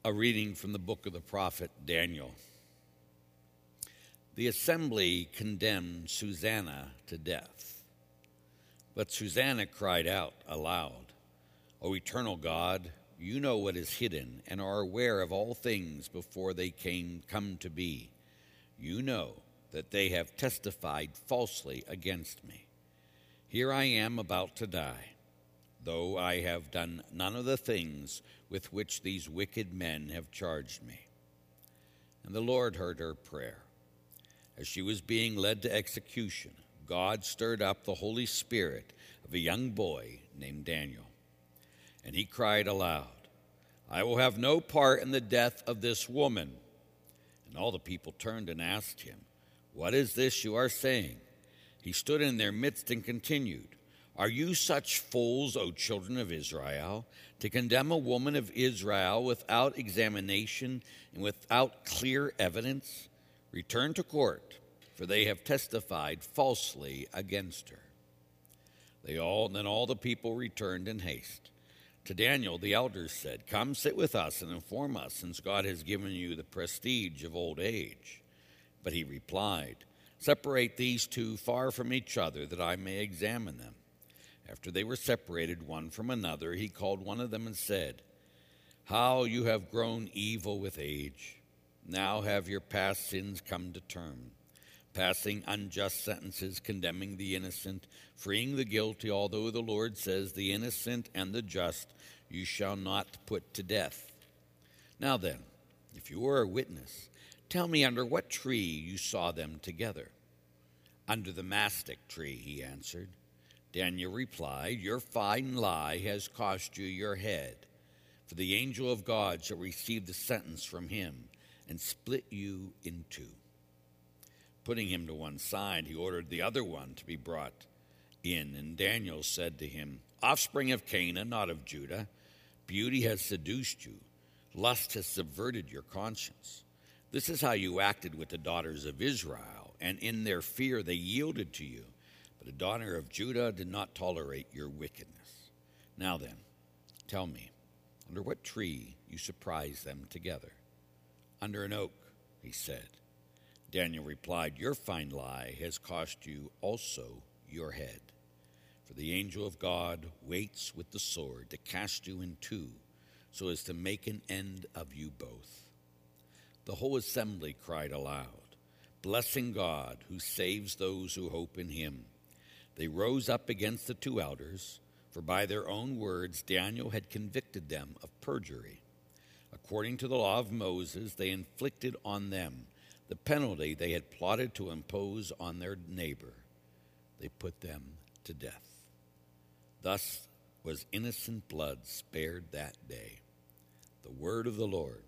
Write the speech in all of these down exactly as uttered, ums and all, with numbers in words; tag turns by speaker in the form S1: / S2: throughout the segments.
S1: A reading from the book of the prophet Daniel. The assembly condemned Susanna to death. But Susanna cried out aloud, "O eternal God, you know what is hidden and are aware of all things before they came come to be. You know that they have testified falsely against me. Here I am about to die, though I have done none of the things with which these wicked men have charged me." And the Lord heard her prayer. As she was being led to execution, God stirred up the Holy Spirit of a young boy named Daniel. And he cried aloud, "I will have no part in the death of this woman." And all the people turned and asked him, "What is this you are saying?" He stood in their midst and continued, "Are you such fools, O children of Israel, to condemn a woman of Israel without examination and without clear evidence? Return to court, for they have testified falsely against her." They all, then all the people returned in haste. To Daniel the elders said, "Come sit with us and inform us, since God has given you the prestige of old age." But he replied, "Separate these two far from each other, that I may examine them." After they were separated one from another, he called one of them and said, "How you have grown evil with age. Now have your past sins come to term, passing unjust sentences, condemning the innocent, freeing the guilty, although the Lord says, 'The innocent and the just you shall not put to death.' Now then, if you are a witness, tell me under what tree you saw them together." "Under the mastic tree," he answered. Daniel replied, "Your fine lie has cost you your head, for the angel of God shall receive the sentence from him and split you in two." Putting him to one side, he ordered the other one to be brought in, and Daniel said to him, "Offspring of Canaan, not of Judah, beauty has seduced you, lust has subverted your conscience. This is how you acted with the daughters of Israel, and in their fear they yielded to you. The daughter of Judah did not tolerate your wickedness. Now then, tell me, under what tree you surprised them together?" "Under an oak," he said. Daniel replied, "Your fine lie has cost you also your head, for the angel of God waits with the sword to cast you in two, so as to make an end of you both." The whole assembly cried aloud, blessing God who saves those who hope in him. They rose up against the two elders, for by their own words Daniel had convicted them of perjury. According to the law of Moses, they inflicted on them the penalty they had plotted to impose on their neighbor. They put them to death. Thus was innocent blood spared that day. The word of the Lord.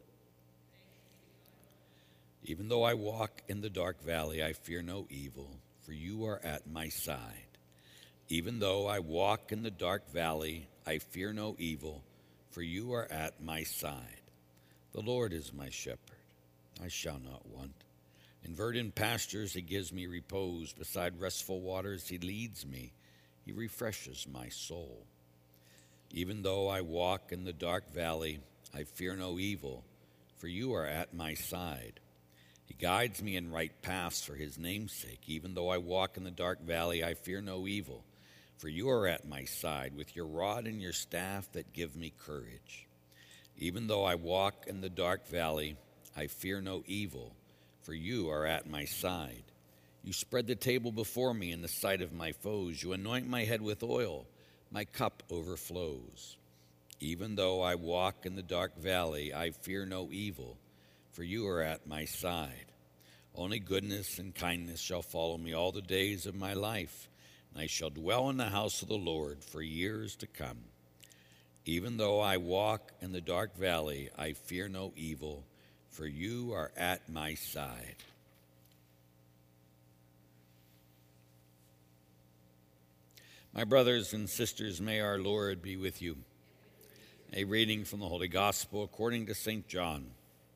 S1: Even though I walk in the dark valley, I fear no evil, for you are at my side. Even though I walk in the dark valley, I fear no evil, for you are at my side. The Lord is my shepherd, I shall not want. In verdant pastures he gives me repose. Beside restful waters he leads me. He refreshes my soul. Even though I walk in the dark valley, I fear no evil, for you are at my side. He guides me in right paths for his name's sake. Even though I walk in the dark valley, I fear no evil, for you are at my side with your rod and your staff that give me courage. Even though I walk in the dark valley, I fear no evil, for you are at my side. You spread the table before me in the sight of my foes. You anoint my head with oil. My cup overflows. Even though I walk in the dark valley, I fear no evil, for you are at my side. Only goodness and kindness shall follow me all the days of my life, and I shall dwell in the house of the Lord for years to come. Even though I walk in the dark valley, I fear no evil, for you are at my side. My brothers and sisters, may our Lord be with you. A reading from the Holy Gospel according to Saint John.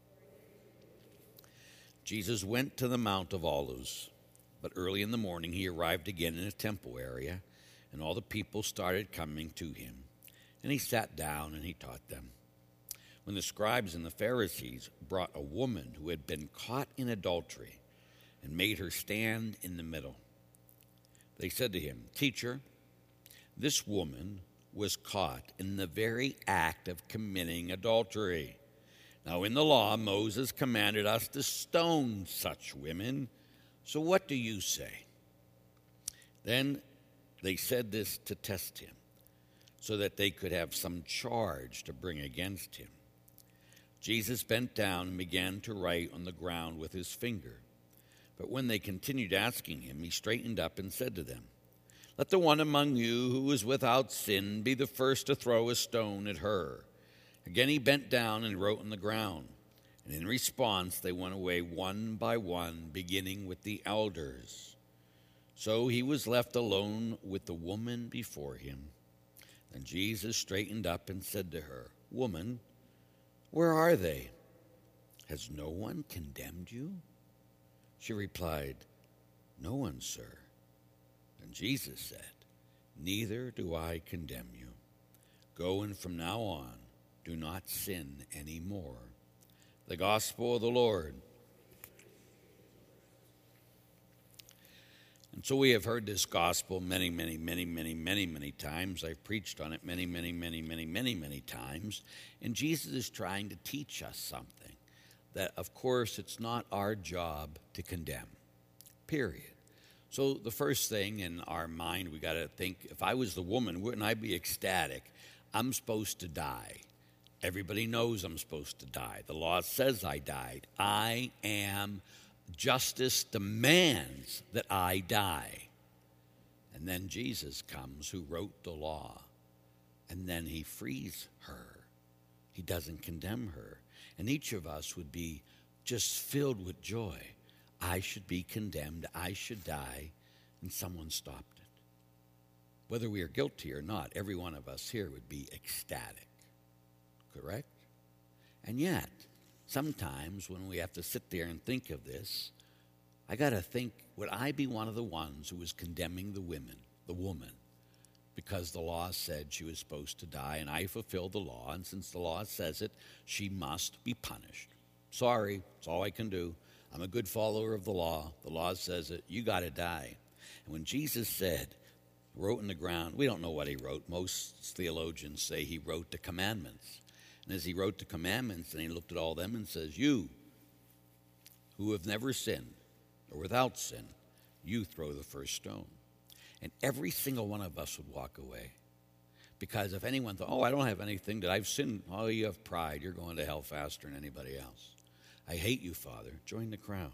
S1: Jesus went to the Mount of Olives, but early in the morning he arrived again in a temple area, and all the people started coming to him. And he sat down and he taught them. when the scribes and the Pharisees brought a woman who had been caught in adultery and made her stand in the middle. They said to him, "Teacher, this woman was caught in the very act of committing adultery. Now in the law, Moses commanded us to stone such women. So what do you say?" Then they said this to test him, so that they could have some charge to bring against him. Jesus bent down and began to write on the ground with his finger. But when they continued asking him, he straightened up and said to them, "Let the one among you who is without sin be the first to throw a stone at her." Again he bent down and wrote on the ground. And in response they went away one by one, beginning with the elders. So he was left alone with the woman before him. Then Jesus straightened up and said to her, "Woman, where are they? Has no one condemned you?" She replied, "No one, sir." And Jesus said, "Neither do I condemn you. Go, and from now on, do not sin any more." The gospel of the Lord. And so we have heard this gospel many, many, many, many, many, many times. I've preached on it many, many, many, many, many, many times. And Jesus is trying to teach us something. That, of course, it's not our job to condemn, period. So the first thing in our mind, we got to think, if I was the woman, wouldn't I be ecstatic? I'm supposed to die. Everybody knows I'm supposed to die. The law says I died. I am, justice demands that I die. And then Jesus comes, who wrote the law, and then he frees her. He doesn't condemn her. And each of us would be just filled with joy. I should be condemned. I should die. And someone stopped it. Whether we are guilty or not, every one of us here would be ecstatic. Correct? And yet, sometimes when we have to sit there and think of this, I got to think, would I be one of the ones who was condemning the women, the woman, because the law said she was supposed to die, and I fulfilled the law, and since the law says it, she must be punished. Sorry, it's all I can do. I'm a good follower of the law. The law says it. You got to die. And when Jesus said, wrote in the ground, we don't know what he wrote. Most theologians say he wrote the commandments. And as he wrote the commandments, and he looked at all them and says, "You who have never sinned, or without sin, you throw the first stone." And every single one of us would walk away. Because if anyone thought, "Oh, I don't have anything that I've sinned," oh, you have pride. You're going to hell faster than anybody else. I hate you, Father. Join the crowd.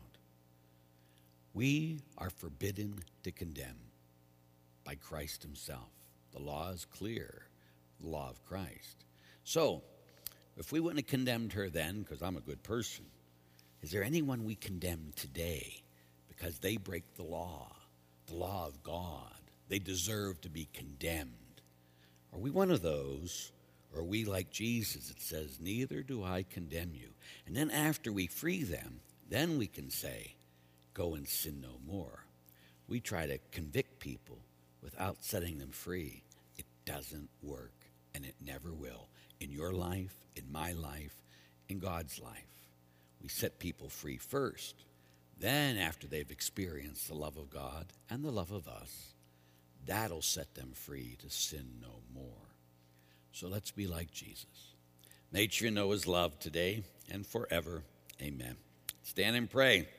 S1: We are forbidden to condemn by Christ himself. The law is clear, the law of Christ. So, if we wouldn't have condemned her then, because I'm a good person, is there anyone we condemn today because they break the law, the law of God? They deserve to be condemned. Are we one of those, or are we like Jesus? It says, "Neither do I condemn you." And then after we free them, then we can say, "Go and sin no more." We try to convict people without setting them free. It doesn't work, and it never will. In your life, in my life, in God's life. We set people free first. Then, after they've experienced the love of God and the love of us, that'll set them free to sin no more. So let's be like Jesus. May you know his love today and forever. Amen. Stand and pray.